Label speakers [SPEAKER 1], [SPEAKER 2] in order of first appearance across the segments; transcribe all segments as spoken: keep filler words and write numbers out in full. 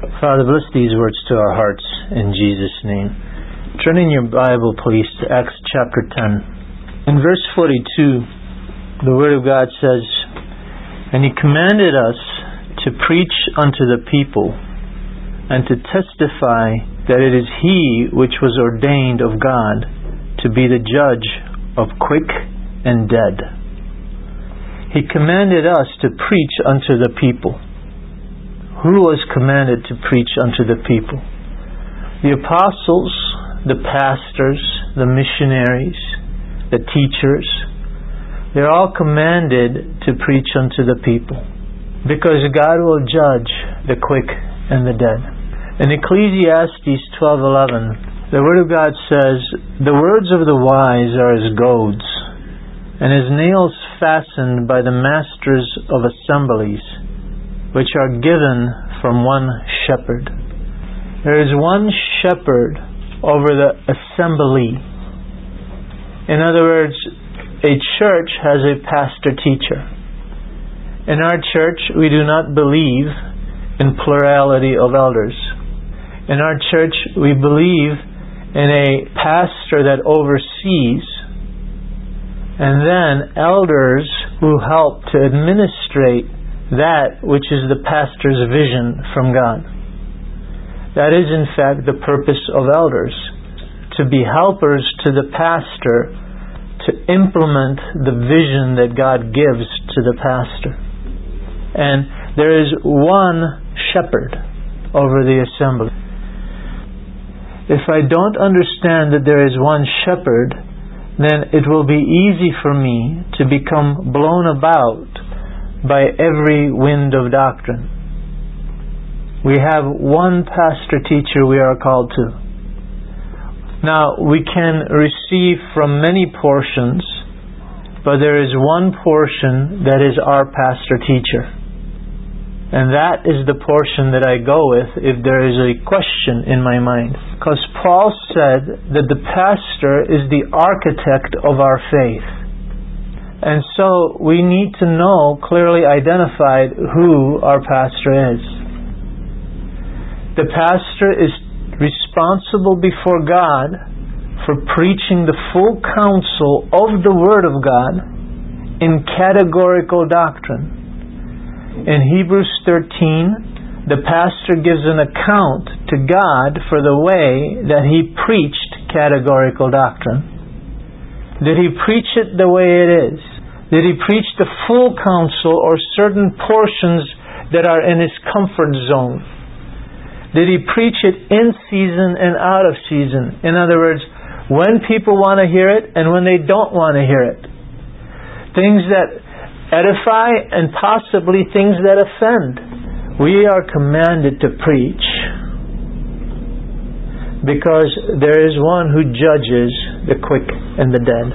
[SPEAKER 1] Father, bless these words to our hearts in Jesus' name. Turn in your Bible, please, to Acts chapter ten. In verse forty-two, the Word of God says, "And He commanded us to preach unto the people, and to testify that it is He which was ordained of God to be the judge of quick and dead." He commanded us to preach unto the people. Who was commanded to preach unto the people? The apostles, the pastors, the missionaries, the teachers. They're all commanded to preach unto the people, because God will judge the quick and the dead. In Ecclesiastes twelve eleven, the Word of God says, "The words of the wise are as goads, and as nails fastened by the masters of assemblies, which are given from one shepherd." There is one shepherd over the assembly. In other words, a church has a pastor-teacher. In our church, we do not believe in plurality of elders. In our church, we believe in a pastor that oversees, and then elders who help to administrate that which is the pastor's vision from God. That is, in fact, the purpose of elders, to be helpers to the pastor to implement the vision that God gives to the pastor. And there is one shepherd over the assembly. If I don't understand that there is one shepherd, then it will be easy for me to become blown about by every wind of doctrine. We have one pastor-teacher we are called to. Now, we can receive from many portions, but there is one portion that is our pastor-teacher. And that is the portion that I go with if there is a question in my mind. Because Paul said that the pastor is the architect of our faith. And so we need to know, clearly identified, who our pastor is. The pastor is responsible before God for preaching the full counsel of the Word of God in categorical doctrine. In Hebrews thirteen, the pastor gives an account to God for the way that he preached categorical doctrine. Did he preach it the way it is? Did he preach the full counsel or certain portions that are in his comfort zone? Did he preach it in season and out of season? In other words, when people want to hear it and when they don't want to hear it. Things that edify and possibly things that offend. We are commanded to preach because there is one who judges the quick and the dead.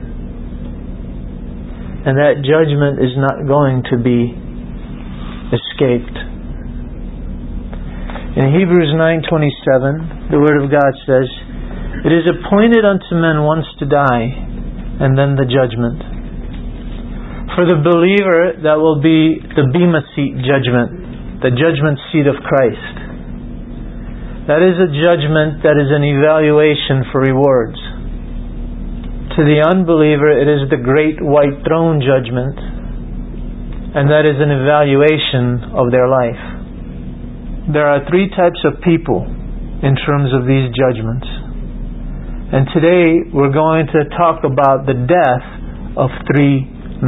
[SPEAKER 1] And that judgment is not going to be escaped. In Hebrews nine twenty-seven, the Word of God says, "It is appointed unto men once to die, and then the judgment." For the believer, that will be the Bema Seat judgment, the judgment seat of Christ. That is a judgment that is an evaluation for rewards. To the unbeliever, it is the great white throne judgment, and that is an evaluation of their life. There are three types of people in terms of these judgments. And today we're going to talk about the death of three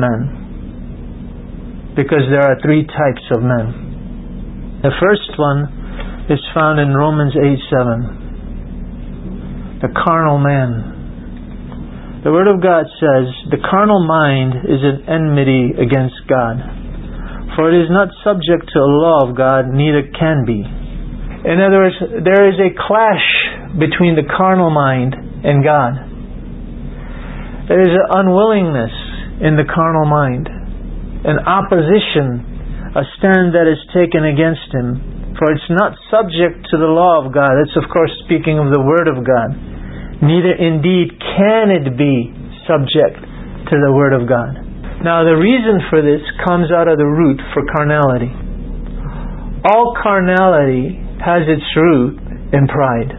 [SPEAKER 1] men. Because there are three types of men. The first one is found in Romans eight seven. The carnal man. The Word of God says, "The carnal mind is an enmity against God. For it is not subject to the law of God, neither can be." In other words, there is a clash between the carnal mind and God. There is an unwillingness in the carnal mind, an opposition, a stand that is taken against Him. For it's not subject to the law of God. It's of course speaking of the Word of God. Neither indeed can it be subject to the Word of God. Now the reason for this comes out of the root for carnality. All carnality has its root in pride.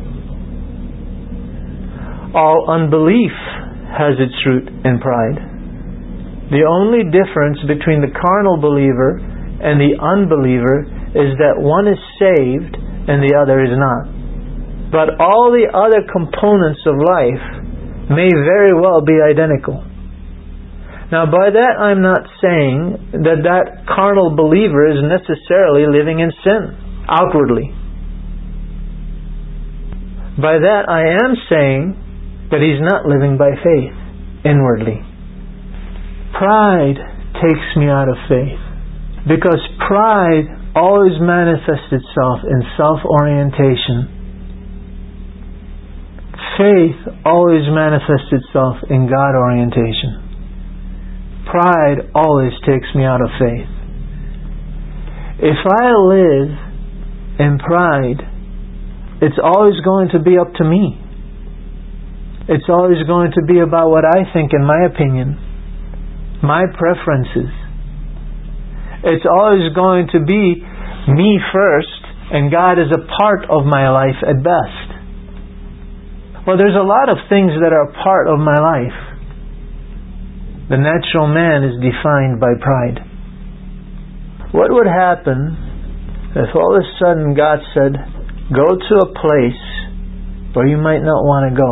[SPEAKER 1] All unbelief has its root in pride. The only difference between the carnal believer and the unbeliever is that one is saved and the other is not. But all the other components of life may very well be identical. Now, by that I'm not saying that that carnal believer is necessarily living in sin outwardly. By that I am saying that he's not living by faith inwardly. Pride takes me out of faith, because pride always manifests itself in self-orientation. Faith always manifests itself in God orientation. Pride always takes me out of faith. If I live in pride, it's always going to be up to me. It's always going to be about what I think and my opinion, my preferences. It's always going to be me first, and God is a part of my life at best. Well, there's a lot of things that are part of my life. The natural man is defined by pride. What would happen if all of a sudden God said, go to a place where you might not want to go?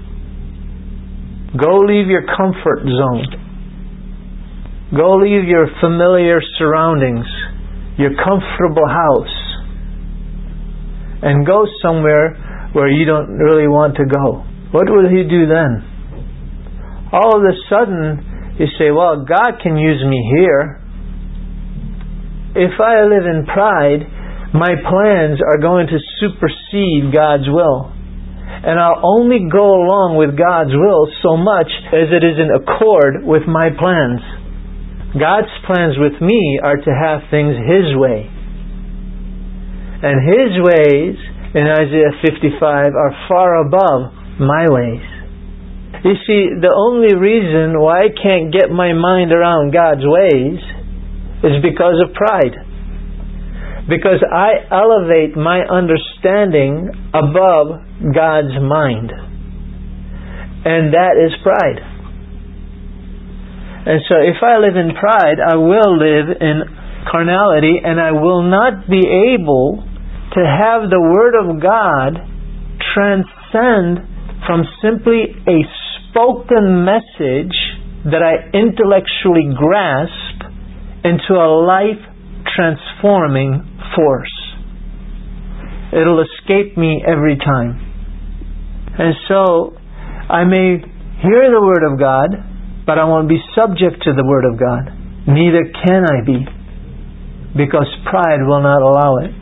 [SPEAKER 1] Go leave your comfort zone. Go leave your familiar surroundings, your comfortable house, and go somewhere where you don't really want to go. What would He do then? All of a sudden, you say, well, God can use me here. If I live in pride, my plans are going to supersede God's will. And I'll only go along with God's will so much as it is in accord with my plans. God's plans with me are to have things His way. And His ways in Isaiah fifty-five are far above my ways. You see, the only reason why I can't get my mind around God's ways is because of pride. Because I elevate my understanding above God's mind. And that is pride. And so if I live in pride, I will live in carnality, and I will not be able to have the Word of God transcend from simply a spoken message that I intellectually grasp into a life-transforming force. It'll escape me every time. And so, I may hear the Word of God, but I won't be subject to the Word of God. Neither can I be, because pride will not allow it.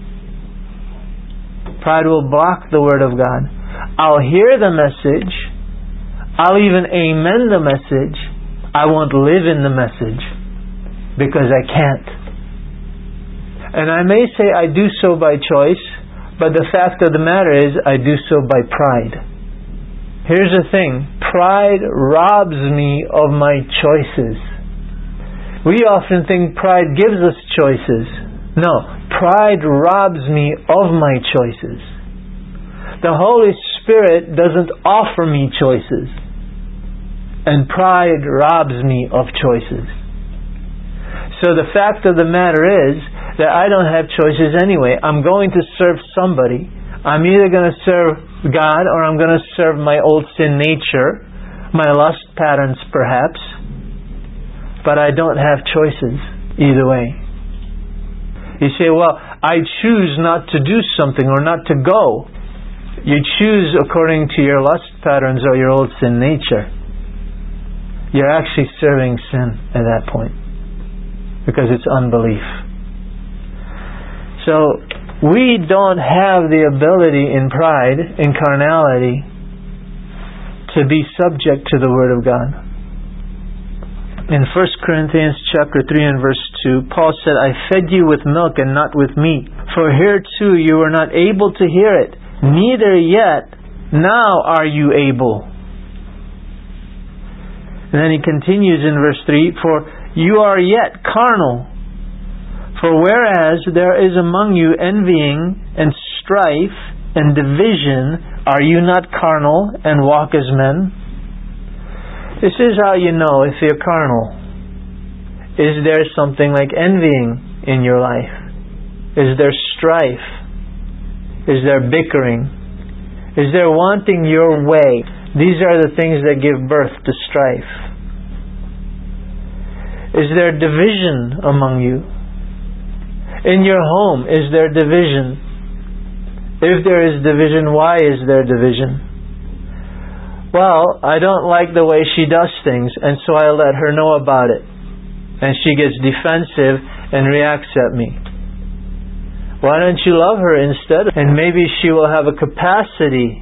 [SPEAKER 1] Pride will block the Word of God. I'll hear the message. I'll even amen the message. I won't live in the message because I can't. And I may say I do so by choice, but the fact of the matter is I do so by pride. Here's the thing. Pride robs me of my choices. We often think pride gives us choices. No, pride robs me of my choices. The Holy Spirit doesn't offer me choices. And pride robs me of choices. So the fact of the matter is that I don't have choices anyway. I'm going to serve somebody. I'm either going to serve God or I'm going to serve my old sin nature, my lust patterns perhaps. But I don't have choices either way. You say, well, I choose not to do something or not to go. You choose according to your lust patterns or your old sin nature. You're actually serving sin at that point, because it's unbelief. So we don't have the ability in pride, in carnality, to be subject to the Word of God. In First Corinthians chapter three and verse two, Paul said, I fed you with milk and not with meat, for hereto you were not able to hear it, neither yet now are you able. And then he continues in verse three, for you are yet carnal. For whereas there is among you envying and strife and division, are you not carnal and walk as men? This is how you know if you're carnal. Is there something like envying in your life? Is there strife? Is there bickering? Is there wanting your way? These are the things that give birth to strife. Is there division among you? In your home, is there division? If there is division, why is there division? Well, I don't like the way she does things, and so I let her know about it. And she gets defensive and reacts at me. Why don't you love her instead? And maybe she will have a capacity.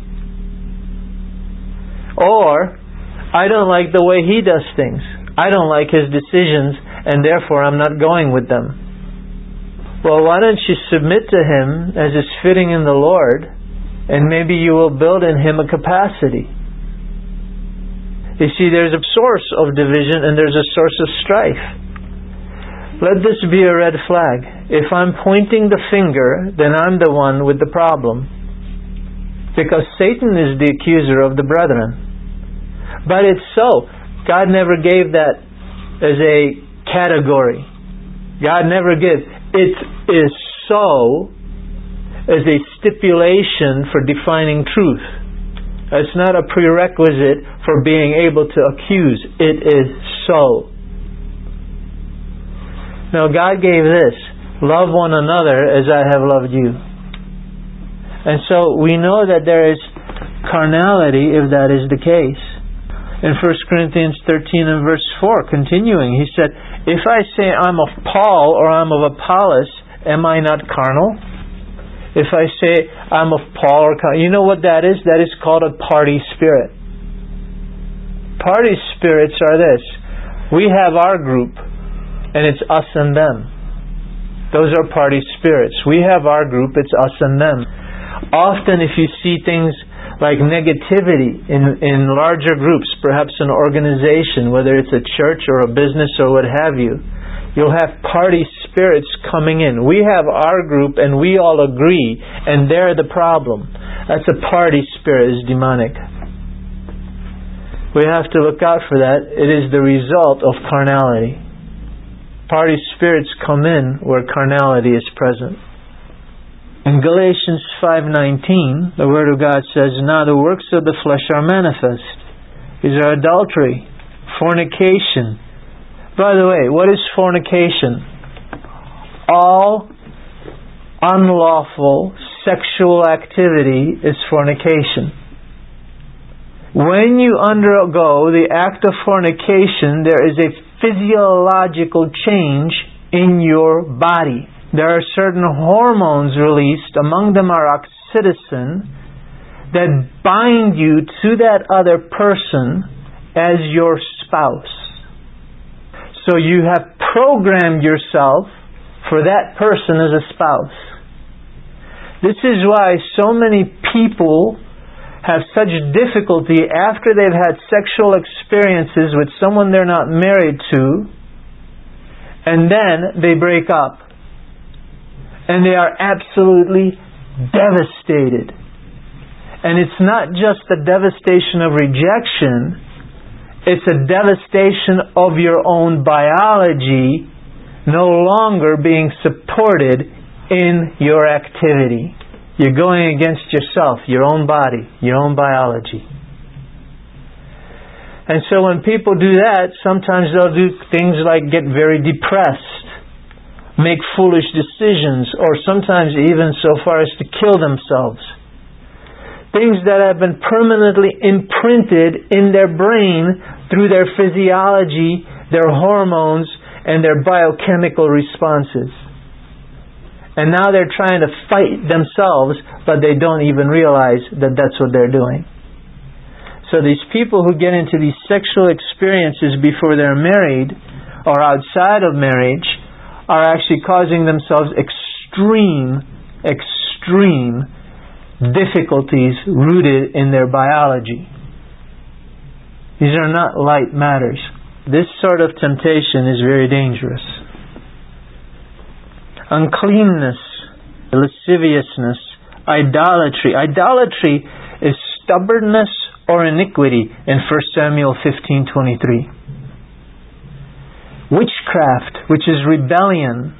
[SPEAKER 1] Or, I don't like the way he does things. I don't like his decisions, and therefore I'm not going with them. Well, why don't you submit to him as is fitting in the Lord, and maybe you will build in him a capacity. You see, there's a source of division and there's a source of strife. Let this be a red flag. If I'm pointing the finger, then I'm the one with the problem. Because Satan is the accuser of the brethren. But it's so. God never gave that as a category. God never gives. It is so as a stipulation for defining truth. It's not a prerequisite for being able to accuse. It is so. Now God gave this. Love one another as I have loved you. And so we know that there is carnality if that is the case. In First Corinthians thirteen and verse four, continuing, he said, if I say I'm of Paul or I'm of Apollos, am I not carnal? If I say I'm of Paul or you know what that is? That is called a party spirit. Party spirits are this. We have our group and it's us and them. Those are party spirits. We have our group, it's us and them. Often if you see things like negativity in, in larger groups, perhaps an organization, whether it's a church or a business or what have you, you'll have party spirits coming in. We have our group and we all agree, and they're the problem. That's a party spirit, is demonic. We have to look out for that. It is the result of carnality. Party spirits come in where carnality is present. In Galatians five nineteen, the Word of God says, now the works of the flesh are manifest. These are adultery, fornication. By the way, what is fornication? All unlawful sexual activity is fornication. When you undergo the act of fornication, there is a physiological change in your body. There are certain hormones released, among them are oxytocin, that bind you to that other person as your spouse. So you have programmed yourself for that person as a spouse. This is why so many people have such difficulty after they've had sexual experiences with someone they're not married to, and then they break up. And they are absolutely devastated. And it's not just the devastation of rejection, it's a devastation of your own biology no longer being supported in your activity. You're going against yourself, your own body, your own biology. And so when people do that, sometimes they'll do things like get very depressed, make foolish decisions, or sometimes even so far as to kill themselves. Things that have been permanently imprinted in their brain through their physiology, their hormones, and their biochemical responses. And now they're trying to fight themselves, but they don't even realize that that's what they're doing. So these people who get into these sexual experiences before they're married or outside of marriage are actually causing themselves extreme, extreme difficulties rooted in their biology. These are not light matters. This sort of temptation is very dangerous. Uncleanness, lasciviousness, idolatry. Idolatry is stubbornness or iniquity in First Samuel fifteen twenty-three. Witchcraft, which is rebellion.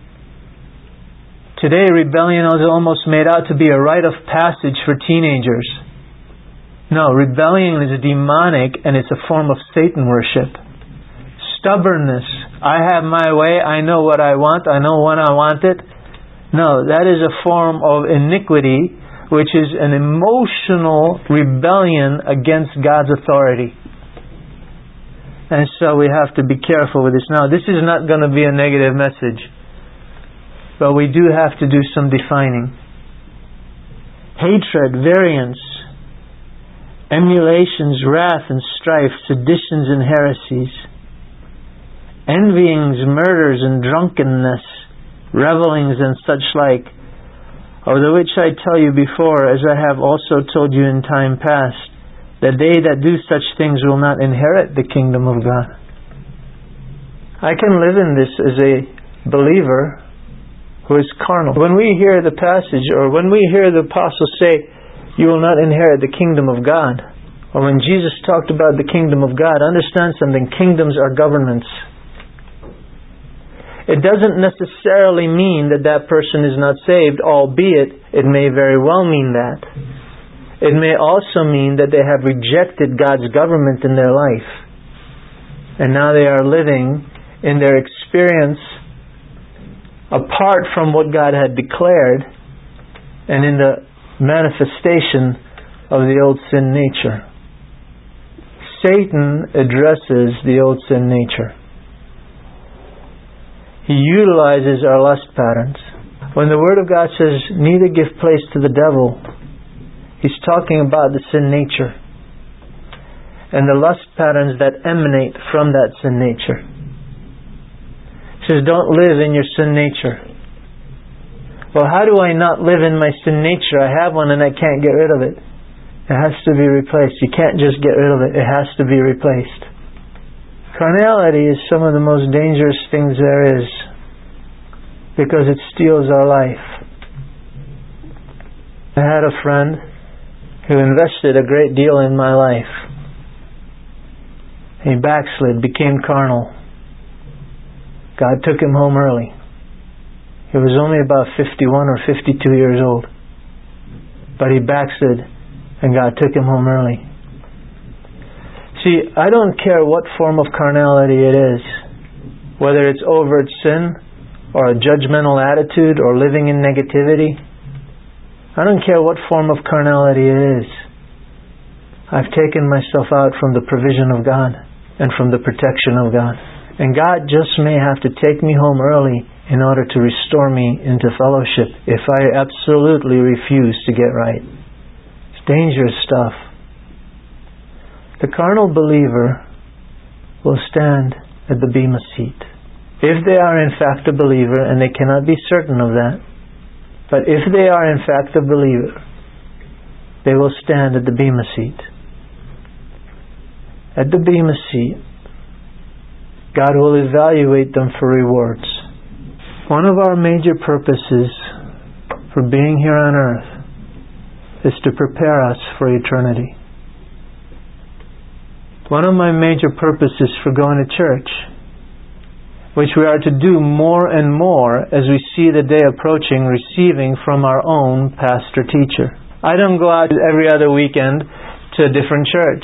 [SPEAKER 1] Today, rebellion is almost made out to be a rite of passage for teenagers. No, rebellion is demonic and it's a form of Satan worship. Stubbornness. I have my way. I know what I want. I know when I want it. No, that is a form of iniquity, which is an emotional rebellion against God's authority. And so we have to be careful with this. Now, this is not going to be a negative message, but we do have to do some defining. Hatred, variance, emulations, wrath and strife, seditions and heresies, envyings, murders and drunkenness, revellings and such like, of the which I tell you before, as I have also told you in time past, that they that do such things will not inherit the kingdom of God. I can live in this as a believer who is carnal. When we hear the passage, or when we hear the apostle say, you will not inherit the kingdom of God, or when Jesus talked about the kingdom of God, understand something, kingdoms are governments. It doesn't necessarily mean that that person is not saved, albeit it may very well mean that. It may also mean that they have rejected God's government in their life. And now they are living in their experience apart from what God had declared and in the manifestation of the old sin nature. Satan addresses the old sin nature. He utilizes our lust patterns. When the Word of God says, neither give place to the devil, He's talking about the sin nature and the lust patterns that emanate from that sin nature. He says, don't live in your sin nature. Well, how do I not live in my sin nature? I have one and I can't get rid of it. It has to be replaced. You can't just get rid of it. It has to be replaced. Carnality is some of the most dangerous things there is, because it steals our life. I had a friend who invested a great deal in my life. He backslid, became carnal. God took him home early. He was only about fifty-one or fifty-two years old. But he backslid and God took him home early. See, I don't care what form of carnality it is, whether it's overt sin or a judgmental attitude or living in negativity. I don't care what form of carnality it is. I've taken myself out from the provision of God and from the protection of God. And God just may have to take me home early in order to restore me into fellowship if I absolutely refuse to get right. It's dangerous stuff. The carnal believer will stand at the bema seat. If they are in fact a believer, and they cannot be certain of that, but if they are in fact a believer, they will stand at the bema seat. At the bema seat, God will evaluate them for rewards. One of our major purposes for being here on earth is to prepare us for eternity. One of my major purposes for going to church, which we are to do more and more as we see the day approaching, receiving from our own pastor teacher. I don't go out every other weekend to a different church.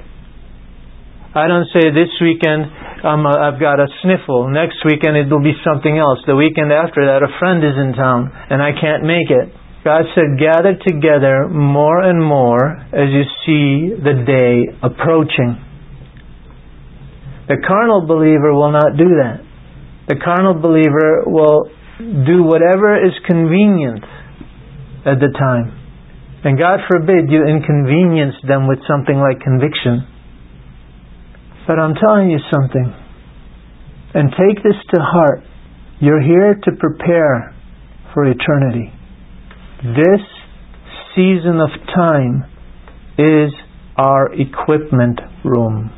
[SPEAKER 1] I don't say this weekend um, I've got a sniffle, next weekend it will be something else, the weekend after that a friend is in town and I can't make it. God said, gather together more and more as you see the day approaching. The carnal believer will not do that. The carnal believer will do whatever is convenient at the time. And God forbid you inconvenience them with something like conviction. But I'm telling you something. And take this to heart. You're here to prepare for eternity. This season of time is our equipment room.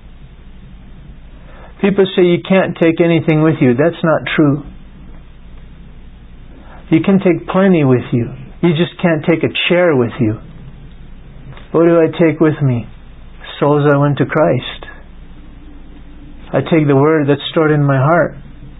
[SPEAKER 1] People say you can't take anything with you. That's not true. You can take plenty with you. You just can't take a chair with you. What do I take with me? Souls I win to Christ. I take the Word that's stored in my heart.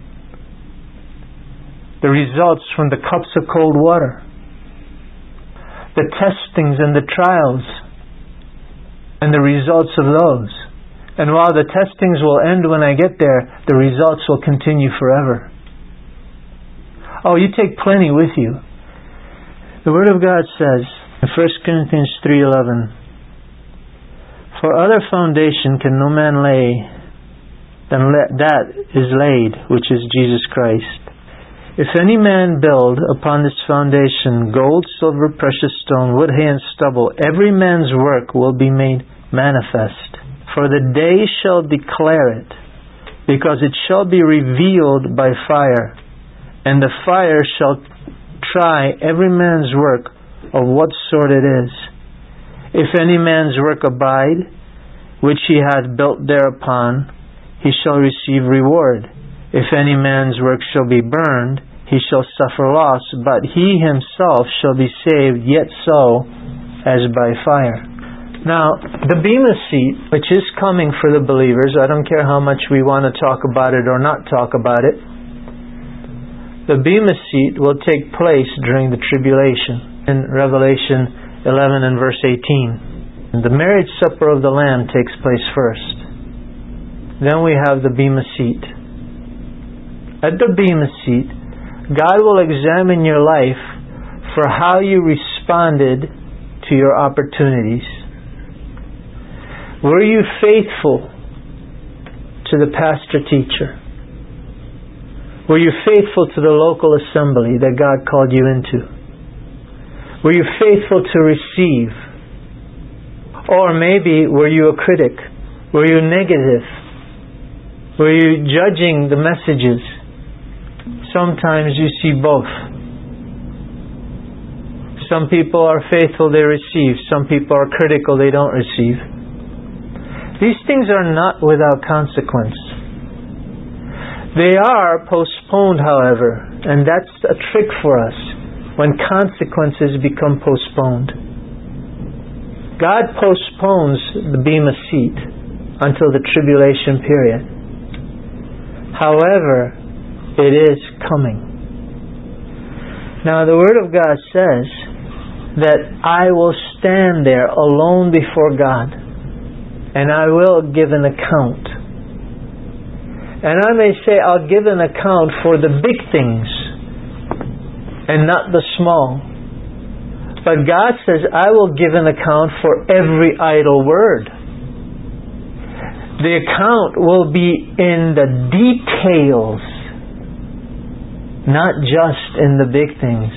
[SPEAKER 1] The results from the cups of cold water. The testings and the trials and the results of those. And while the testings will end when I get there, the results will continue forever. Oh, you take plenty with you. The Word of God says in First Corinthians three eleven, "For other foundation can no man lay than that is laid, which is Jesus Christ. If any man build upon this foundation gold, silver, precious stone, wood, hay, and stubble, every man's work will be made manifest. For the day shall declare it, because it shall be revealed by fire. And the fire shall try every man's work of what sort it is. If any man's work abide, which he hath built thereupon, he shall receive reward. If any man's work shall be burned, he shall suffer loss, but he himself shall be saved, yet so as by fire." Now, the Bema seat, which is coming for the believers, I don't care how much we want to talk about it or not talk about it, the Bema seat will take place during the tribulation in Revelation eleven and verse eighteen. And the marriage supper of the Lamb takes place first. Then we have the Bema seat. At the Bema seat, God will examine your life for how you responded to your opportunities. Were you faithful to the pastor teacher? Were you faithful to the local assembly that God called you into? Were you faithful to receive? Or maybe were you a critic? Were you negative? Were you judging the messages? Sometimes you see both. Some people are faithful, they receive. Some people are critical, they don't receive. These things are not without consequence. They are postponed, however, and that's a trick for us when consequences become postponed. God postpones the Bema seat until the tribulation period. However, it is coming. Now, the Word of God says that I will stand there alone before God, and I will give an account. And I may say I'll give an account for the big things and not the small. But God says I will give an account for every idle word. The account will be in the details, not just in the big things.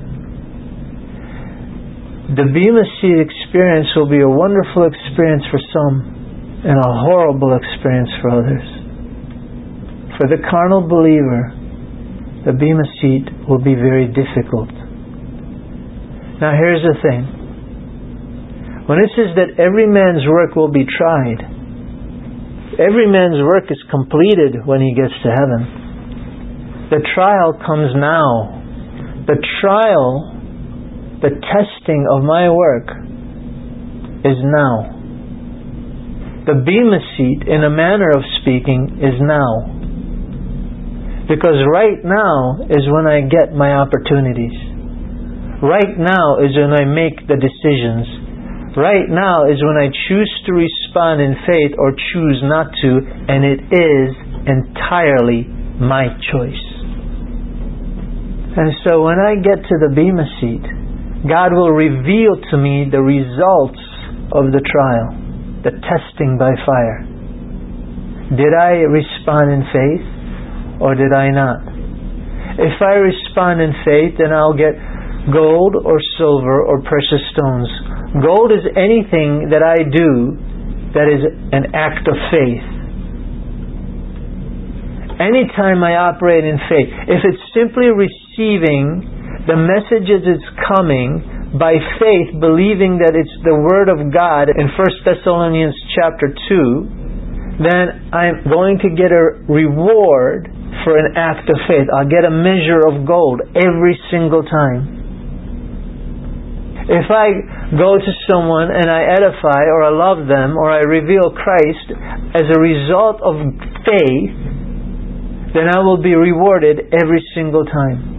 [SPEAKER 1] The Bema seat experience will be a wonderful experience for some and a horrible experience for others. For the carnal believer, the Bema seat will be very difficult. Now here's the thing. When it says that every man's work will be tried, every man's work is completed when he gets to heaven. The trial comes now. The trial, the testing of my work is now. The Bema seat, in a manner of speaking, is now. Because right now is when I get my opportunities. Right now is when I make the decisions. Right now is when I choose to respond in faith or choose not to, and it is entirely my choice. And so when I get to the Bema seat, God will reveal to me the results of the trial, the testing by fire. Did I respond in faith or did I not? If I respond in faith, then I'll get gold or silver or precious stones. Gold is anything that I do that is an act of faith. Anytime I operate in faith, if it's simply receiving the message as it's coming by faith, believing that it's the Word of God in First Thessalonians chapter two, then I'm going to get a reward for an act of faith. I'll get a measure of gold every single time. If I go to someone and I edify or I love them or I reveal Christ as a result of faith, then I will be rewarded every single time.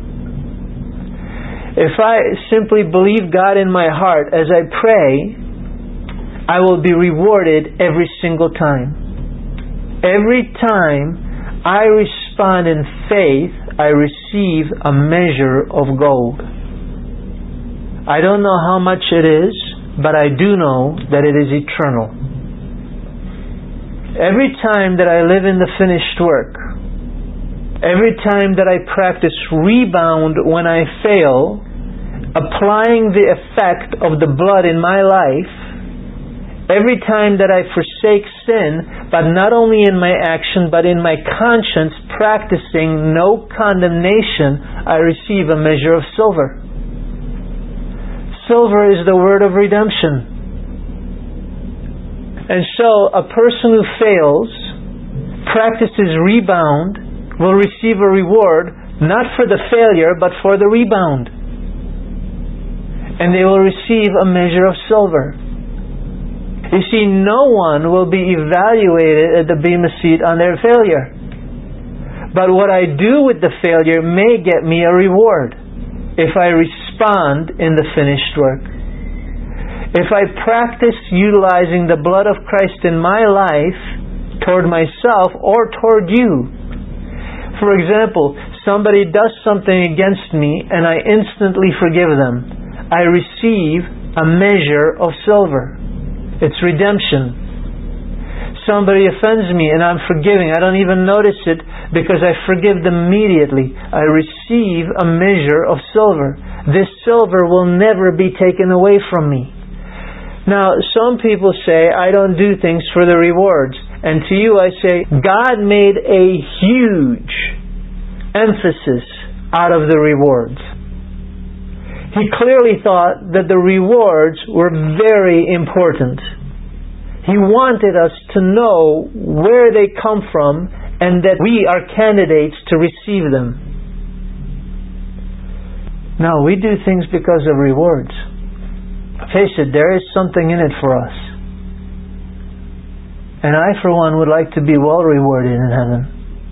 [SPEAKER 1] If I simply believe God in my heart as I pray, I will be rewarded every single time. Every time I respond in faith, I receive a measure of gold. I don't know how much it is, but I do know that it is eternal. Every time that I live in the finished work, every time that I practice rebound when I fail, applying the effect of the blood in my life, every time that I forsake sin, but not only in my action, but in my conscience, practicing no condemnation, I receive a measure of silver. Silver is the word of redemption. And so, a person who fails, practices rebound, will receive a reward, not for the failure, but for the rebound. And they will receive a measure of silver. You see, no one will be evaluated at the Bema seat on their failure. But what I do with the failure may get me a reward if I respond in the finished work. If I practice utilizing the blood of Christ in my life toward myself or toward you. For example, somebody does something against me and I instantly forgive them. I receive a measure of silver. It's redemption. Somebody offends me and I'm forgiving. I don't even notice it because I forgive them immediately. I receive a measure of silver. This silver will never be taken away from me. Now, some people say, I don't do things for the rewards. And to you I say, God made a huge emphasis out of the rewards. He clearly thought that the rewards were very important. He wanted us to know where they come from and that we are candidates to receive them. No, we do things because of rewards. Face it, there is something in it for us. And I, for one, would like to be well rewarded in heaven.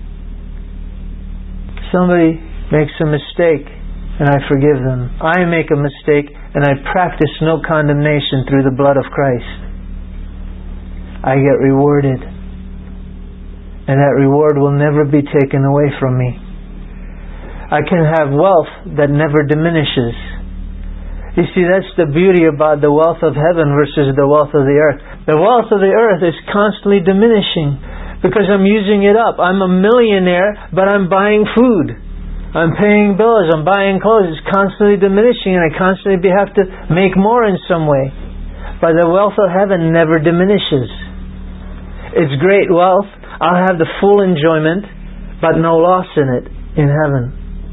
[SPEAKER 1] Somebody makes a mistake and I forgive them. I make a mistake and I practice no condemnation through the blood of Christ. I get rewarded. And that reward will never be taken away from me. I can have wealth that never diminishes. You see, that's the beauty about the wealth of heaven versus the wealth of the earth. The wealth of the earth is constantly diminishing because I'm using it up. I'm a millionaire, but I'm buying food. I'm paying bills. I'm buying clothes. It's constantly diminishing and I constantly have to make more in some way. But the wealth of heaven never diminishes. It's great wealth. I'll have the full enjoyment, but no loss in it in heaven.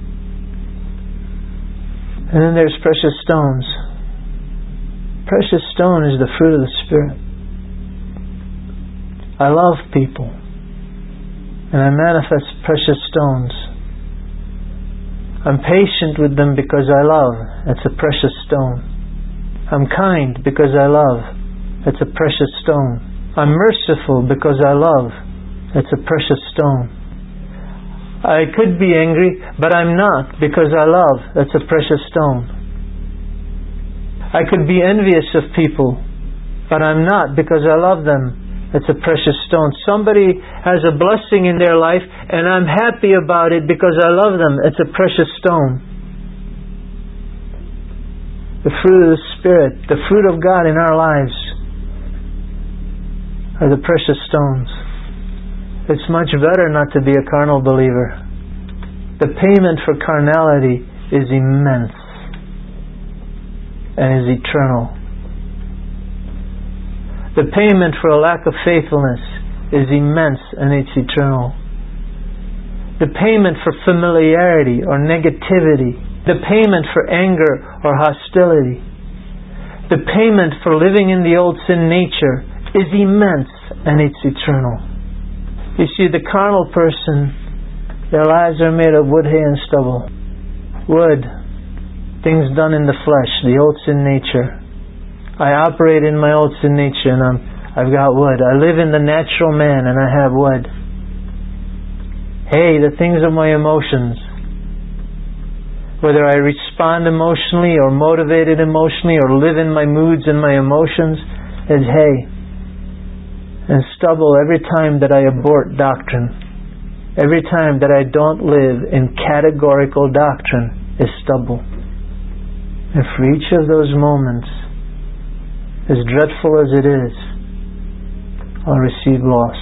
[SPEAKER 1] And then there's precious stones. Precious stone is the fruit of the Spirit. I love people. And I manifest precious stones. I'm patient with them because I love. That's a precious stone. I'm kind because I love. That's a precious stone. I'm merciful because I love. That's a precious stone. I could be angry, but I'm not because I love. That's a precious stone. I could be envious of people, but I'm not because I love them. That's a precious stone. Somebody has a blessing in their life and I'm happy about it because I love them. It's a precious stone. The fruit of the Spirit, the fruit of God in our lives are the precious stones. It's much better not to be a carnal believer. The payment for carnality is immense and is eternal. The payment for a lack of faithfulness is immense and it's eternal. The payment for familiarity or negativity, the payment for anger or hostility, the payment for living in the old sin nature is immense and it's eternal. You see, the carnal person, their lives are made of wood, hay, and stubble. Wood, things done in the flesh, the old sin nature. I operate in my old sin nature, and I'm, I've got wood. I live in the natural man, and I have wood. Hey, the things of my emotions, whether I respond emotionally or motivated emotionally or live in my moods and my emotions, is hay. And stubble every time that I abort doctrine. Every time that I don't live in categorical doctrine is stubble. And for each of those moments, as dreadful as it is, I'll receive loss.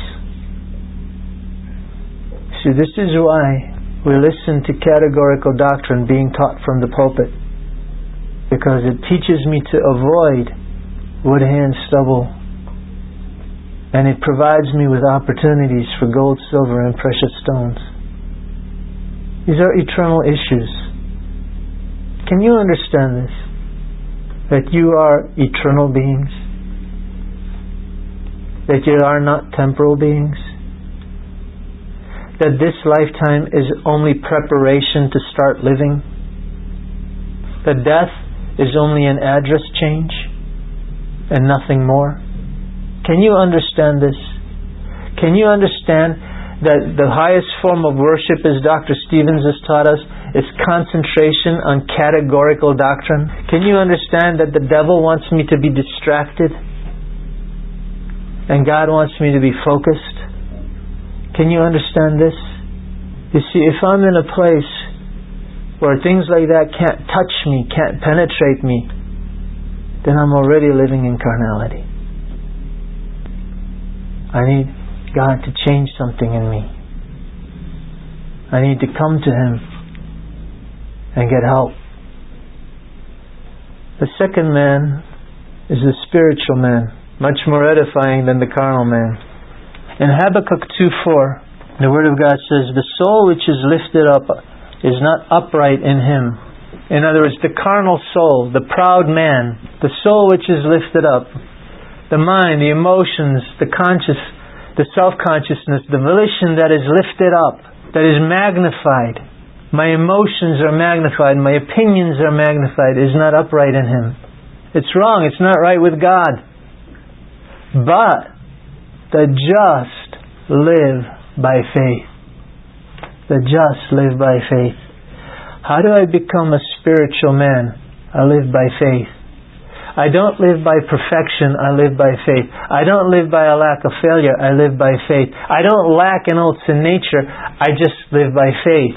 [SPEAKER 1] See, this is why we listen to categorical doctrine being taught from the pulpit, because it teaches me to avoid wood, hay, and stubble, and it provides me with opportunities for gold, silver, and precious stones. These are eternal issues. Can you understand this? That you are eternal beings? That you are not temporal beings? That this lifetime is only preparation to start living? That death is only an address change and nothing more? Can you understand this? Can you understand that the highest form of worship, as Doctor Stevens has taught us, is concentration on categorical doctrine? Can you understand that the devil wants me to be distracted and God wants me to be focused? Can you understand this? You see, if I'm in a place where things like that can't touch me, can't penetrate me, then I'm already living in carnality. I need God to change something in me. I need to come to Him and get help. The second man is the spiritual man, much more edifying than the carnal man. In Habakkuk two four, the Word of God says, "The soul which is lifted up is not upright in him." In other words, the carnal soul, the proud man, the soul which is lifted up, the mind, the emotions, the conscious, the self-consciousness, the volition that is lifted up, that is magnified. My emotions are magnified, my opinions are magnified, is not upright in Him. It's wrong, it's not right with God. But the just live by faith. The just live by faith. How do I become a spiritual man? I live by faith. I don't live by perfection, I live by faith. I don't live by a lack of failure, I live by faith. I don't lack an old sin nature, I just live by faith.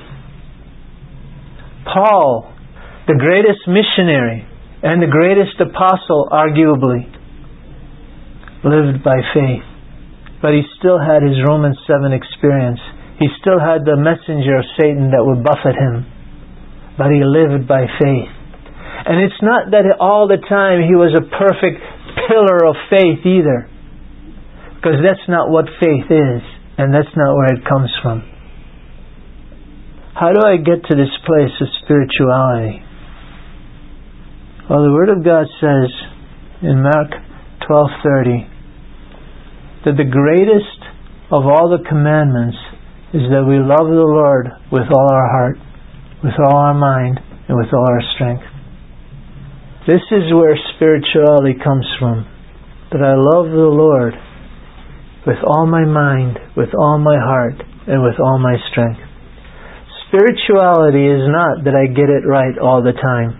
[SPEAKER 1] Paul, the greatest missionary and the greatest apostle, arguably, lived by faith. But he still had his Romans seven experience. He still had the messenger of Satan that would buffet him. But he lived by faith. And it's not that all the time he was a perfect pillar of faith either. Because that's not what faith is. And that's not where it comes from. How do I get to this place of spirituality? Well, the Word of God says in Mark twelve thirty that the greatest of all the commandments is that we love the Lord with all our heart, with all our mind, and with all our strength. This is where spirituality comes from. That I love the Lord with all my mind, with all my heart, and with all my strength. Spirituality is not that I get it right all the time.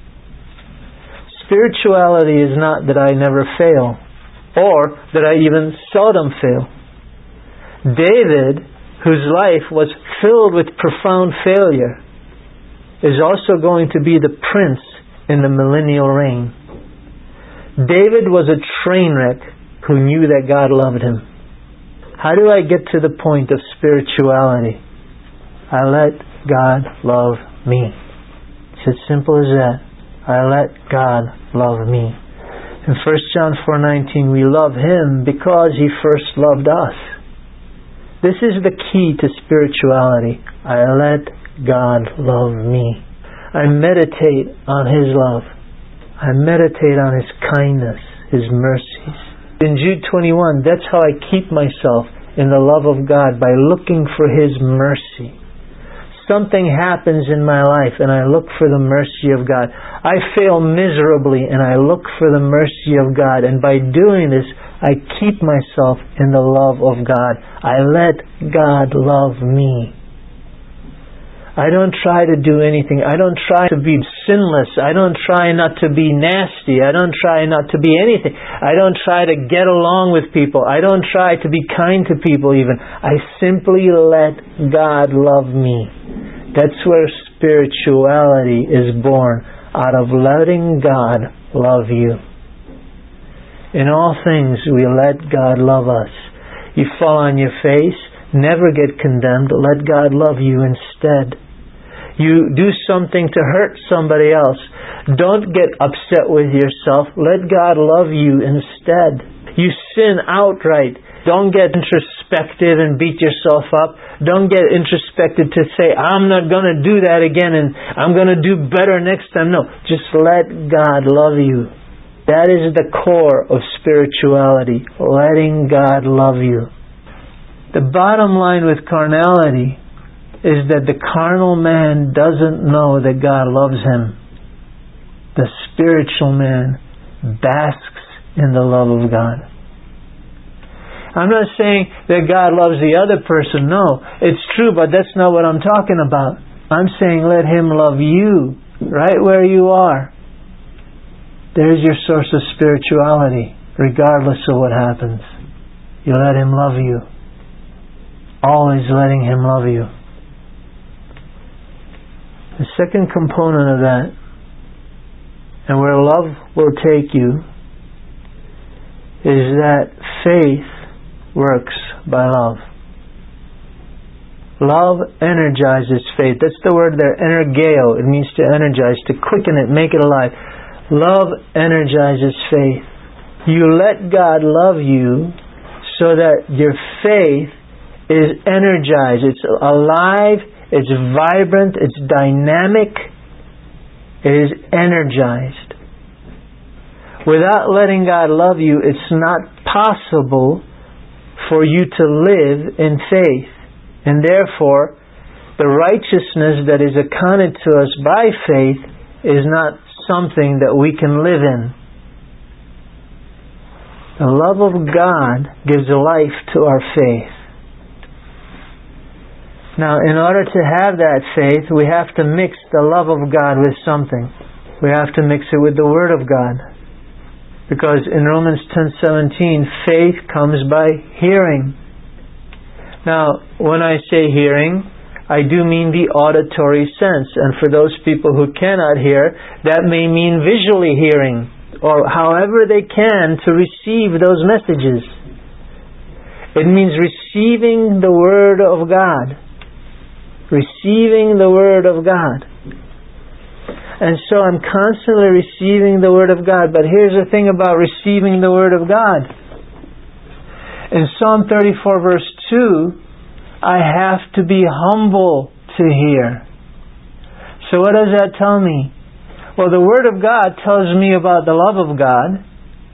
[SPEAKER 1] Spirituality is not that I never fail, or that I even seldom fail. David, whose life was filled with profound failure, is also going to be the prince in the millennial reign. David was a train wreck who knew that God loved him. How do I get to the point of spirituality? I let God love me. It's as simple as that. I let God love me. In First John four nineteen, we love Him because He first loved us. This is the key to spirituality. I let God love me. I meditate on His love. I meditate on His kindness, His mercies. In Jude twenty-one, that's how I keep myself in the love of God, by looking for His mercy. something happens in my life and I look for the mercy of God. I fail miserably and I look for the mercy of God. And by doing this, I keep myself in the love of God. I let God love me. I don't try to do anything. I don't try to be sinless. I don't try not to be nasty. I don't try not to be anything. I don't try to get along with people. I don't try to be kind to people even. I simply let God love me. That's where spirituality is born, out of letting God love you. In all things, we let God love us. You fall on your face, never get condemned. Let God love you instead. You do something to hurt somebody else. Don't get upset with yourself. Let God love you instead. You sin outright. Don't get introspective and beat yourself up. Don't get introspective to say, I'm not going to do that again and I'm going to do better next time. No, just let God love you. That is the core of spirituality, letting God love you. The bottom line with carnality is that the carnal man doesn't know that God loves him. The spiritual man basks in the love of God. I'm not saying that God loves the other person. No, it's true, but that's not what I'm talking about. I'm saying let Him love you right where you are. There's your source of spirituality, regardless of what happens. You let Him love you. Always letting Him love you. The second component of that, and where love will take you, is that faith works by love. Love energizes faith. That's the word there, energeo. It means to energize, to quicken it, make it alive. Love energizes faith. You let God love you so that your faith is energized. It's alive, it's vibrant, it's dynamic, it is energized. Without letting God love you, it's not possible for you to live in faith. And therefore, the righteousness that is accounted to us by faith is not something that we can live in. The love of God gives life to our faith. Now, in order to have that faith, we have to mix the love of God with something. We have to mix it with the Word of God. Because in Romans ten seventeen, faith comes by hearing. Now, when I say hearing, I do mean the auditory sense. And for those people who cannot hear, that may mean visually hearing, or however they can to receive those messages. It means receiving the Word of God. Receiving the Word of God. And so I'm constantly receiving the Word of God. But here's the thing about receiving the Word of God. In Psalm thirty-four verse two, I have to be humble to hear. So what does that tell me? Well, the Word of God tells me about the love of God.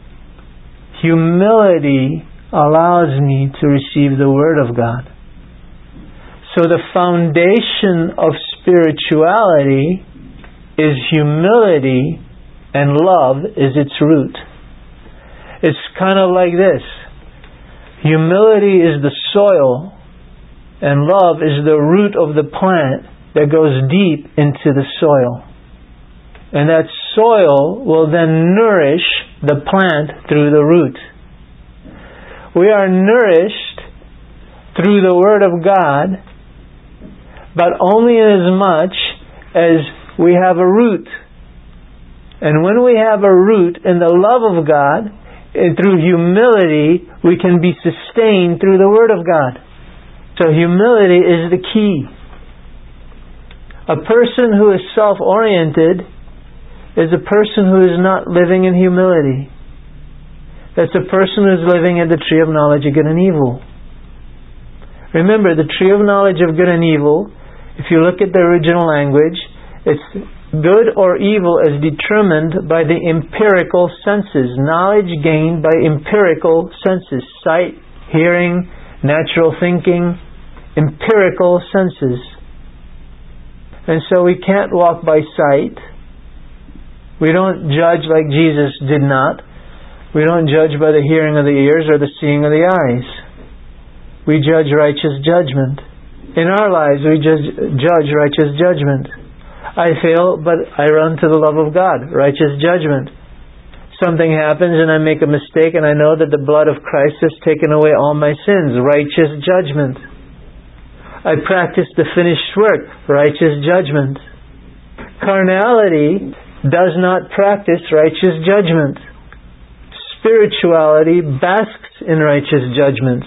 [SPEAKER 1] Humility allows me to receive the Word of God. So the foundation of spirituality is humility, and love is its root. It's kind of like this. Humility is the soil, and love is the root of the plant that goes deep into the soil. And that soil will then nourish the plant through the root. We are nourished through the Word of God, but only as much as we have a root. And when we have a root in the love of God, and through humility, we can be sustained through the Word of God. So humility is the key. A person who is self-oriented is a person who is not living in humility. That's a person who is living at the tree of knowledge of good and evil. Remember, the tree of knowledge of good and evil, if you look at the original language, it's good or evil is determined by the empirical senses. Knowledge gained by empirical senses. Sight, hearing, natural thinking, empirical senses. And so we can't walk by sight. We don't judge like Jesus did not. We don't judge by the hearing of the ears or the seeing of the eyes. We judge righteous judgment. In our lives, we judge, judge righteous judgment. I fail, but I run to the love of God. Righteous judgment. Something happens and I make a mistake and I know that the blood of Christ has taken away all my sins. Righteous judgment. I practice the finished work. Righteous judgment. Carnality does not practice righteous judgment. Spirituality basks in righteous judgment.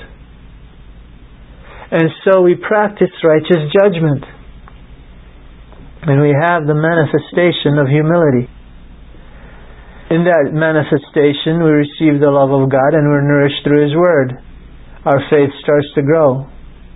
[SPEAKER 1] And so we practice righteous judgment. And we have the manifestation of humility. In that manifestation, we receive the love of God and we're nourished through His Word. Our faith starts to grow.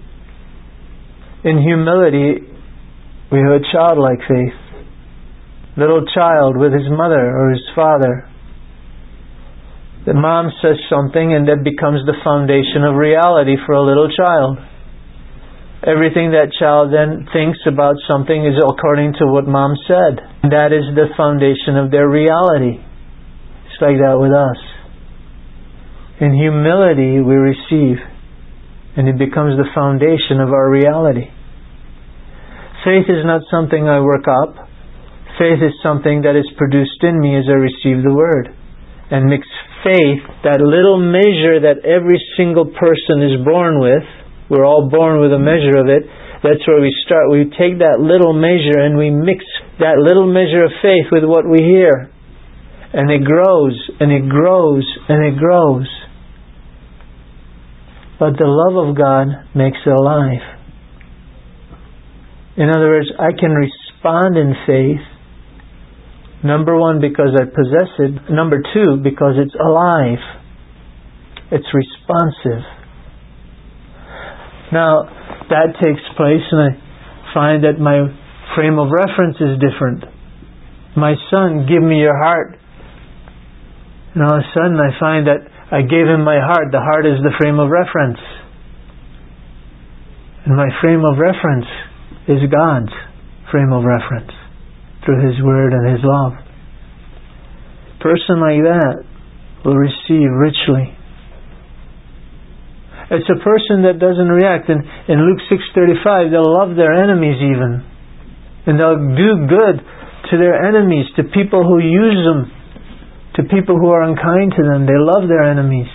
[SPEAKER 1] In humility, we have a childlike faith. Little child with his mother or his father. The mom says something and that becomes the foundation of reality for a little child. Everything that child then thinks about something is according to what mom said. That is the foundation of their reality. It's like that with us. In humility we receive, and it becomes the foundation of our reality. Faith is not something I work up. Faith is something that is produced in me as I receive the Word. And mix faith, that little measure that every single person is born with, we're all born with a measure of it, that's where we start. We take that little measure and we mix that little measure of faith with what we hear. And it grows, and it grows, and it grows. But the love of God makes it alive. In other words, I can respond in faith. Number one, because I possess it. Number two, because it's alive. It's responsive. Now, that takes place and I find that my frame of reference is different. My son, give me your heart. And all of a sudden I find that I gave him my heart. The heart is the frame of reference. And my frame of reference is God's frame of reference through His Word and His love. A person like that will receive richly. It's a person that doesn't react. In, in Luke six thirty-five, they'll love their enemies even. And they'll do good to their enemies, to people who use them, to people who are unkind to them. They love their enemies.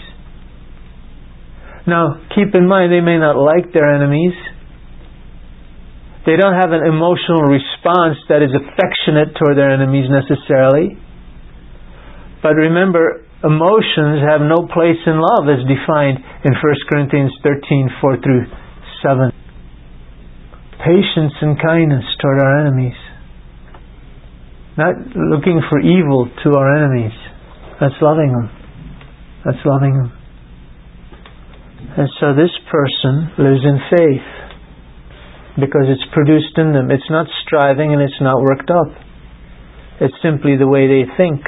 [SPEAKER 1] Now, keep in mind, they may not like their enemies. They don't have an emotional response that is affectionate toward their enemies necessarily. But remember, emotions have no place in love as defined in First Corinthians thirteen, four through seven. Patience and kindness toward our enemies. Not looking for evil to our enemies. That's loving them. That's loving them. And so this person lives in faith because it's produced in them. It's not striving and it's not worked up. It's simply the way they think.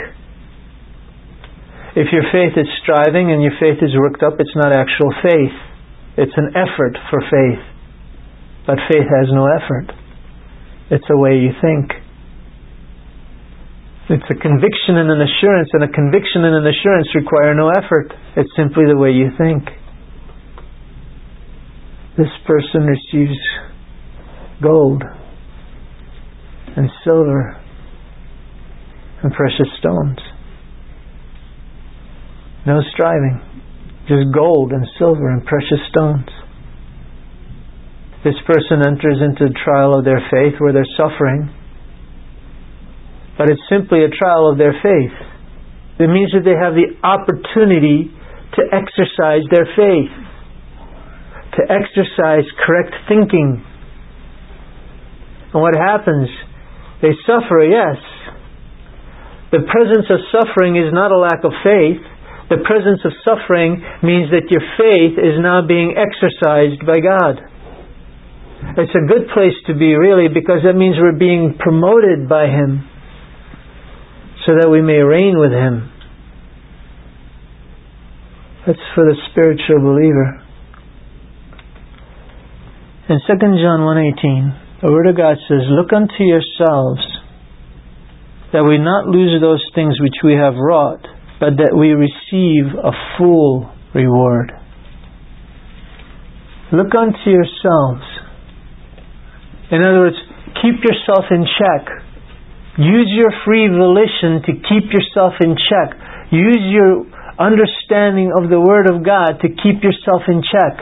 [SPEAKER 1] If your faith is striving and your faith is worked up, it's not actual faith. It's an effort for faith. But faith has no effort. It's a way you think. It's a conviction and an assurance, and a conviction and an assurance require no effort. It's simply the way you think. This person receives gold and silver and precious stones. No striving, just gold and silver and precious stones. This person enters into the trial of their faith where they're suffering. But it's simply a trial of their faith. It means that they have the opportunity to exercise their faith, to exercise correct thinking. And what happens? They suffer, yes. The presence of suffering is not a lack of faith. The presence of suffering means that your faith is now being exercised by God. It's a good place to be, really, because that means we're being promoted by Him so that we may reign with Him. That's for the spiritual believer. In Second John one eighteen, The Word of God says, look unto yourselves, that we not lose those things which we have wrought, but that we receive a full reward. Look unto yourselves. In other words, keep yourself in check. Use your free volition to keep yourself in check. Use your understanding of the Word of God to keep yourself in check.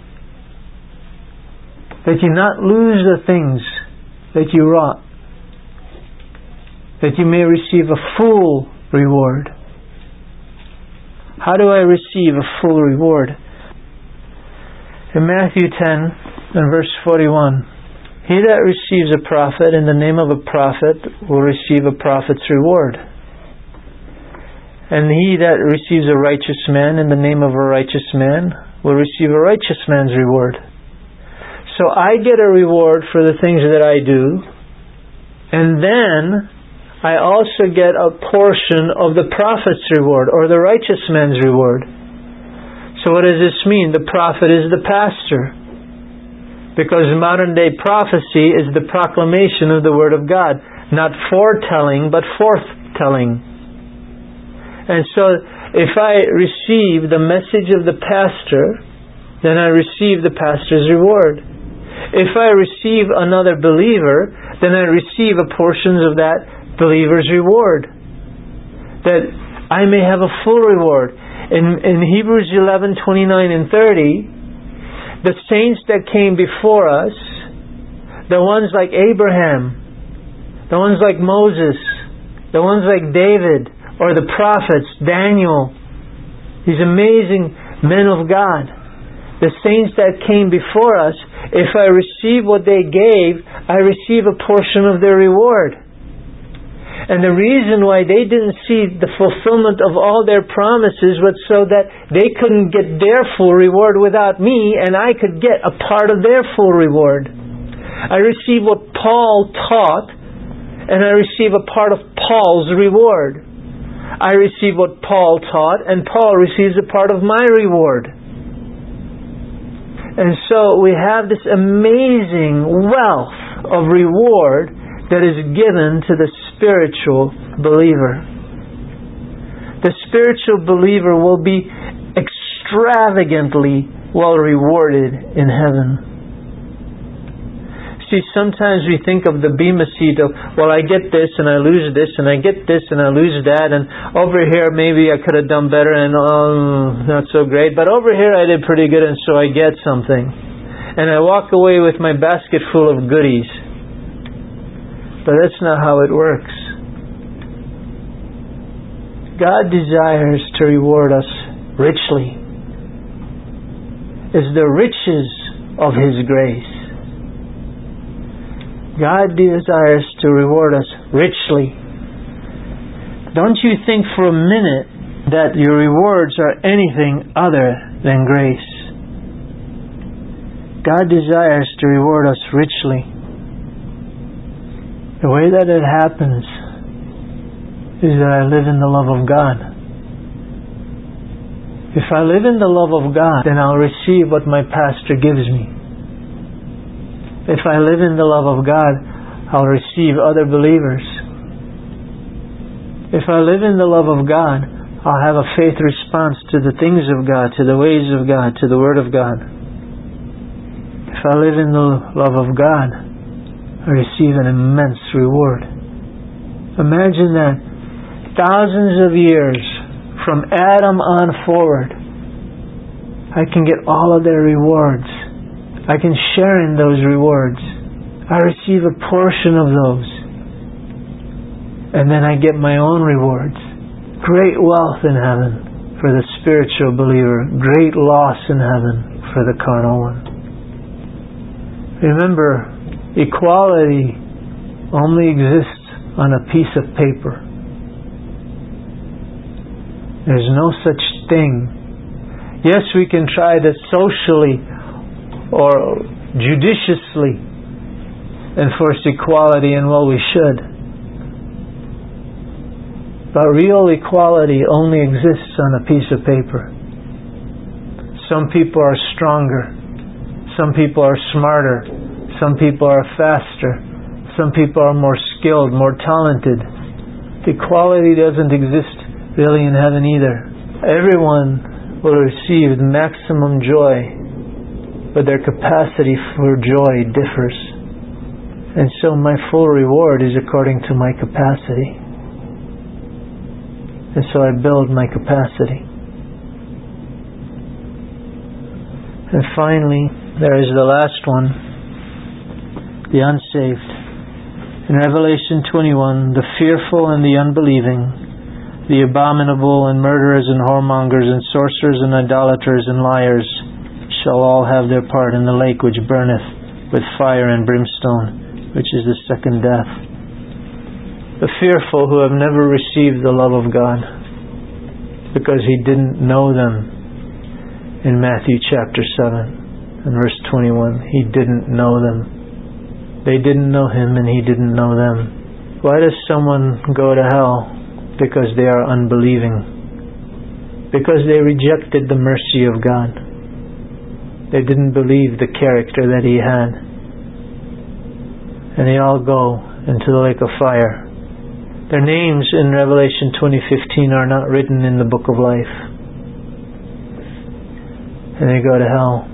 [SPEAKER 1] That you not lose the things that you wrought. That you may receive a full reward. How do I receive a full reward? In Matthew ten and verse forty-one, he that receives a prophet in the name of a prophet will receive a prophet's reward. And he that receives a righteous man in the name of a righteous man will receive a righteous man's reward. So I get a reward for the things that I do, and then I also get a portion of the prophet's reward, or the righteous man's reward. So what does this mean? The prophet is the pastor. Because modern day prophecy is the proclamation of the Word of God. Not foretelling, but forthtelling. And so if I receive the message of the pastor, then I receive the pastor's reward. If I receive another believer, then I receive a portion of that believer's reward. That I may have a full reward. In, in Hebrews eleven, twenty-nine and thirty, the saints that came before us, the ones like Abraham, the ones like Moses, the ones like David, or the prophets, Daniel, these amazing men of God, the saints that came before us, if I receive what they gave, I receive a portion of their reward. And the reason why they didn't see the fulfillment of all their promises was so that they couldn't get their full reward without me, and I could get a part of their full reward. I receive what Paul taught, and I receive a part of Paul's reward. I receive what Paul taught, and Paul receives a part of my reward. And so we have this amazing wealth of reward that is given to the spiritual believer. The spiritual believer will be extravagantly well rewarded in heaven. See, sometimes we think of the Bema seat of, well, I get this and I lose this and I get this and I lose that, and over here maybe I could have done better and oh, not so great, but over here I did pretty good and so I get something. And I walk away with my basket full of goodies. But that's not how it works. God desires to reward us richly. It's the riches of His grace. God desires to reward us richly. Don't you think for a minute that your rewards are anything other than grace. God desires to reward us richly. The way that it happens is that I live in the love of God. If I live in the love of God, then I'll receive what my pastor gives me. If I live in the love of God, I'll receive other believers. If I live in the love of God, I'll have a faith response to the things of God, to the ways of God, to the Word of God. If I live in the love of God, I receive an immense reward. Imagine that thousands of years from Adam on forward, I can get all of their rewards. I can share in those rewards. I receive a portion of those. And then I get my own rewards. Great wealth in heaven for the spiritual believer. Great loss in heaven for the carnal one. Remember, equality only exists on a piece of paper. There's no such thing. Yes, we can try to socially or judiciously enforce equality, and well, we should. But real equality only exists on a piece of paper. Some people are stronger. Some people are smarter. Some people are faster. Some people are more skilled, more talented. Equality doesn't exist really in heaven either. Everyone will receive maximum joy, but their capacity for joy differs. And so my full reward is according to my capacity. And so I build my capacity. And finally, there is the last one, the unsaved. In Revelation twenty-one, the fearful and the unbelieving, the abominable and murderers and whoremongers and sorcerers and idolaters and liars shall all have their part in the lake which burneth with fire and brimstone, which is the second death. The fearful who have never received the love of God because He didn't know them. In Matthew chapter seven and verse twenty-one, He didn't know them. They didn't know Him and He didn't know them. Why does someone go to hell? Because they are unbelieving. Because they rejected the mercy of God. They didn't believe the character that He had. And they all go into the lake of fire. Their names in Revelation twenty fifteen are not written in the book of life. And they go to hell.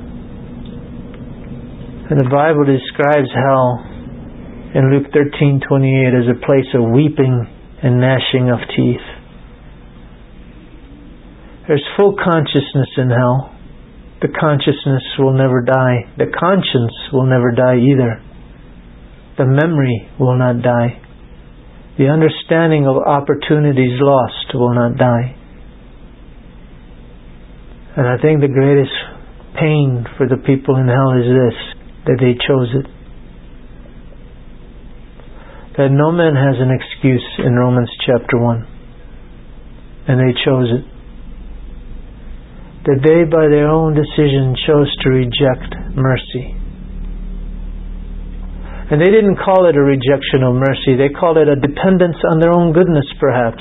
[SPEAKER 1] And the Bible describes hell in Luke thirteen twenty-eight as a place of weeping and gnashing of teeth. There's full consciousness in hell. The consciousness will never die. The conscience will never die either. The memory will not die. The understanding of opportunities lost will not die. And I think the greatest pain for the people in hell is this, that they chose it. That no man has an excuse in Romans chapter one. And they chose it. That they by their own decision chose to reject mercy. And they didn't call it a rejection of mercy. They called it a dependence on their own goodness perhaps.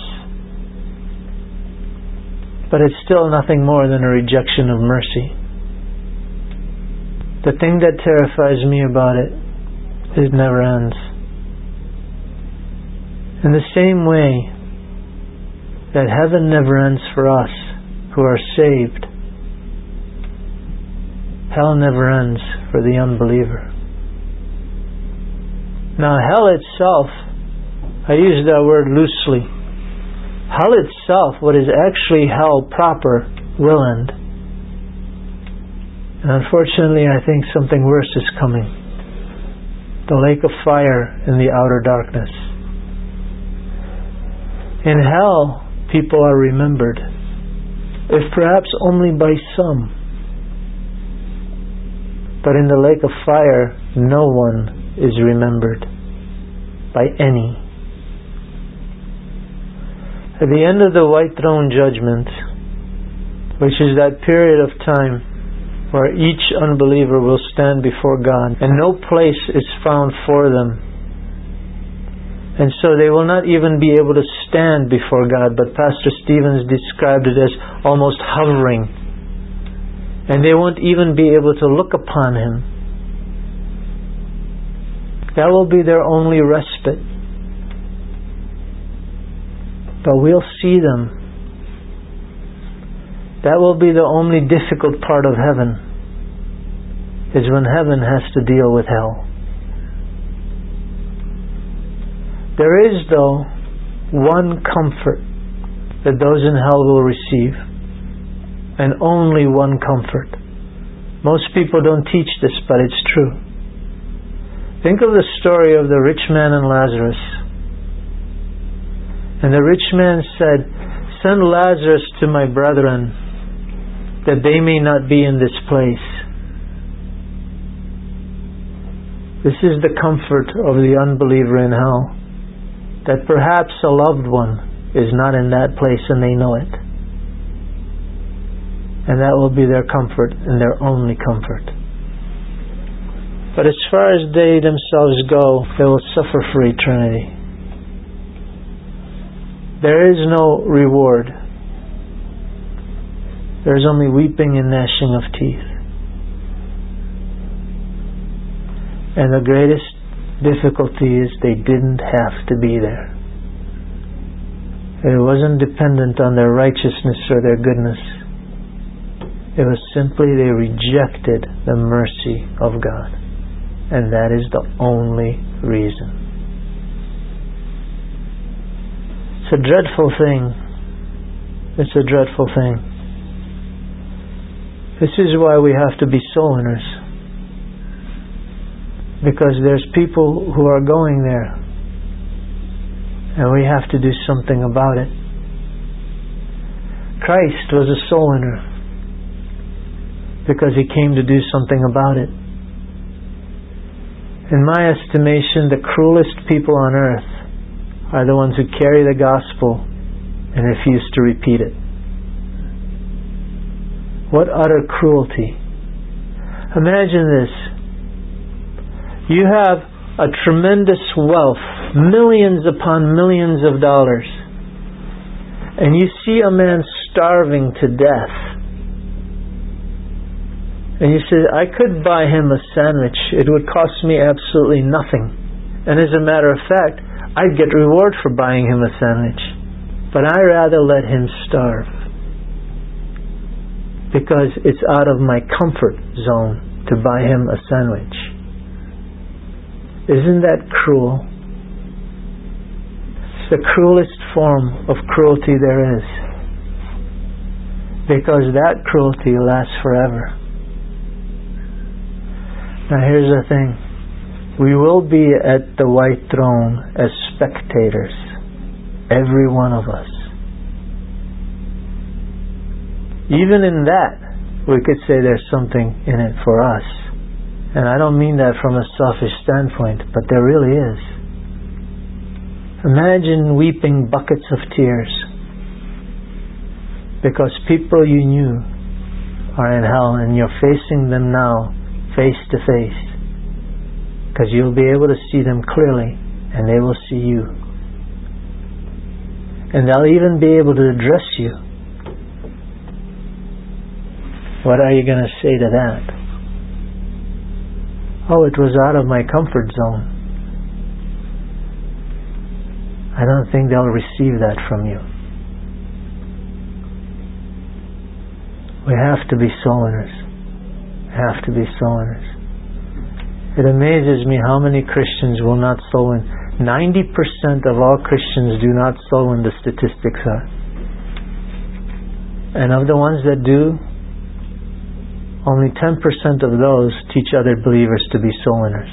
[SPEAKER 1] But it's still nothing more than a rejection of mercy. The thing that terrifies me about it, it never ends. In the same way that heaven never ends for us who are saved, hell never ends for the unbeliever. Now hell itself, I use that word loosely. Hell itself, what is actually hell proper, will end. And unfortunately, I think something worse is coming. The lake of fire in the outer darkness. In hell, people are remembered, if perhaps only by some. But in the lake of fire, no one is remembered by any. At the end of the white throne judgment, which is that period of time where each unbeliever will stand before God and no place is found for them, and so they will not even be able to stand before God, but Pastor Stevens described it as almost hovering, and they won't even be able to look upon Him. That will be their only respite. But we'll see them. That will be the only difficult part of heaven, is when heaven has to deal with hell. There is, though, one comfort that those in hell will receive, and only one comfort. Most people don't teach this, but it's true. Think of the story of the rich man and Lazarus. And the rich man said, "Send Lazarus to my brethren, that they may not be in this place." This is the comfort of the unbeliever in hell, that perhaps a loved one is not in that place and they know it. And that will be their comfort and their only comfort. But as far as they themselves go, they will suffer for eternity. There is no reward. There is only weeping and gnashing of teeth. And the greatest difficulty is they didn't have to be there. It wasn't dependent on their righteousness or their goodness. It was simply they rejected the mercy of God. And that is the only reason. It's a dreadful thing. It's a dreadful thing. This is why we have to be soul winners. Because there's people who are going there. And we have to do something about it. Christ was a soul winner. Because He came to do something about it. In my estimation, the cruelest people on earth are the ones who carry the gospel and refuse to repeat it. What utter cruelty. Imagine this. You have a tremendous wealth, millions upon millions of dollars, and you see a man starving to death. And you say, I could buy him a sandwich. It would cost me absolutely nothing. And as a matter of fact, I'd get reward for buying him a sandwich. But I'd rather let him starve. Because it's out of my comfort zone to buy him a sandwich. Isn't that cruel? It's the cruelest form of cruelty there is. Because that cruelty lasts forever. Now here's the thing. We will be at the white throne as spectators. Every one of us. Even in that, we could say there's something in it for us. And I don't mean that from a selfish standpoint, but there really is. Imagine weeping buckets of tears because people you knew are in hell and you're facing them now face to face, because you'll be able to see them clearly and they will see you, and they'll even be able to address you. What are you going to say to that? Oh, it was out of my comfort zone. I don't think they'll receive that from you. We have to be soul winners. Have to be soul winners. It amazes me how many Christians will not soul win. ninety percent of all Christians do not soul win, the statistics are. And of the ones that do, only ten percent of those teach other believers to be soul winners.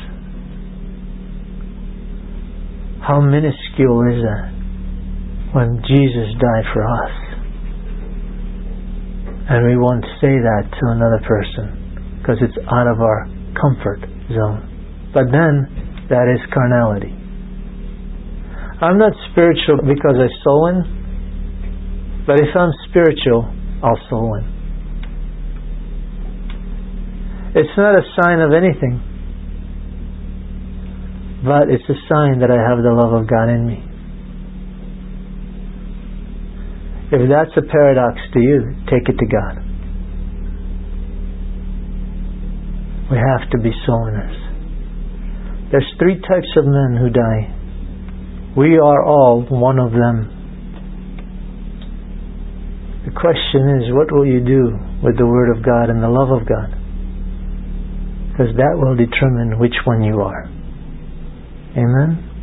[SPEAKER 1] How minuscule is that when Jesus died for us? And we won't say that to another person because it's out of our comfort zone. But then, that is carnality. I'm not spiritual because I soul win, but if I'm spiritual, I'll soul win. It's not a sign of anything, but it's a sign that I have the love of God in me. If that's a paradox to you, take it to God. We have to be soul winners. There's three types of men who die. We are all one of them. The question is, what will you do with the Word of God and the love of God? Because that will determine which one you are. Amen?